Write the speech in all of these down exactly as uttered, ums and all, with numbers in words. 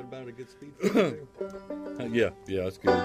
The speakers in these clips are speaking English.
about a good speed too. yeah, yeah, that's good.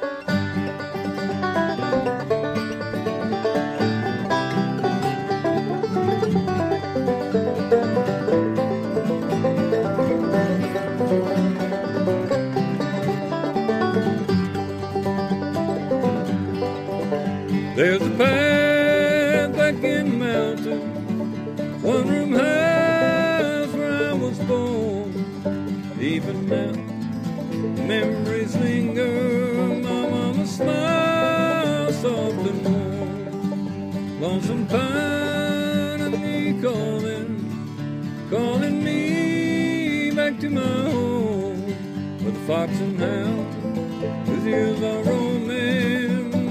There's a path back in the mountain, one room house where I was born. Even now, memories linger, my mama smiles soft and warm. Lonesome pine and me calling, calling me back to my home. With the fox and hound, whose ears are roaming.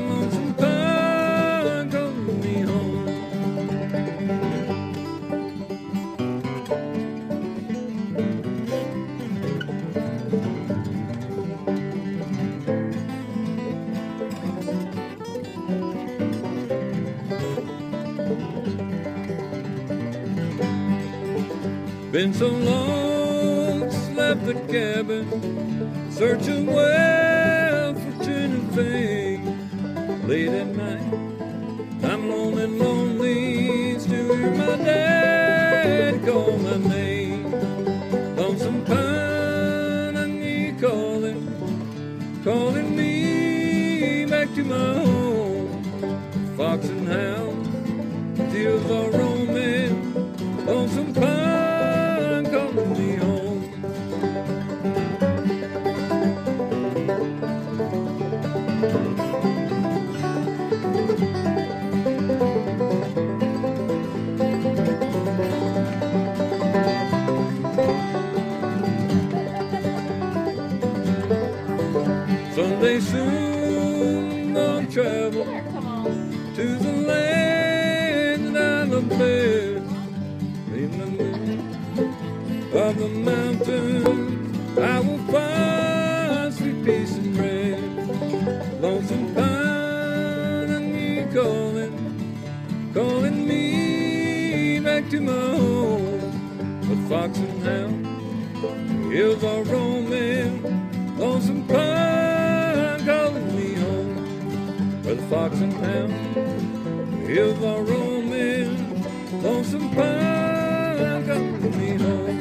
Been so long since left the cabin, searching well for turning fame. Late at night, I'm lonely, lonely, still hear my dad call my name. Lonesome pine, I need calling, calling me back to my home. Fox and hound, tears are roaming. Lonesome pine, calling me home. Someday soon I'll travel to the land that I love best. In the middle of the mountains, I will find sweet peace and rest. Lonesome pine, and you calling, calling me back to my home. But fox and hound, hills are roaming. Lonesome pine, calling me home. Where the fox and hound, hills are roaming. Lonesome pine, calling me home.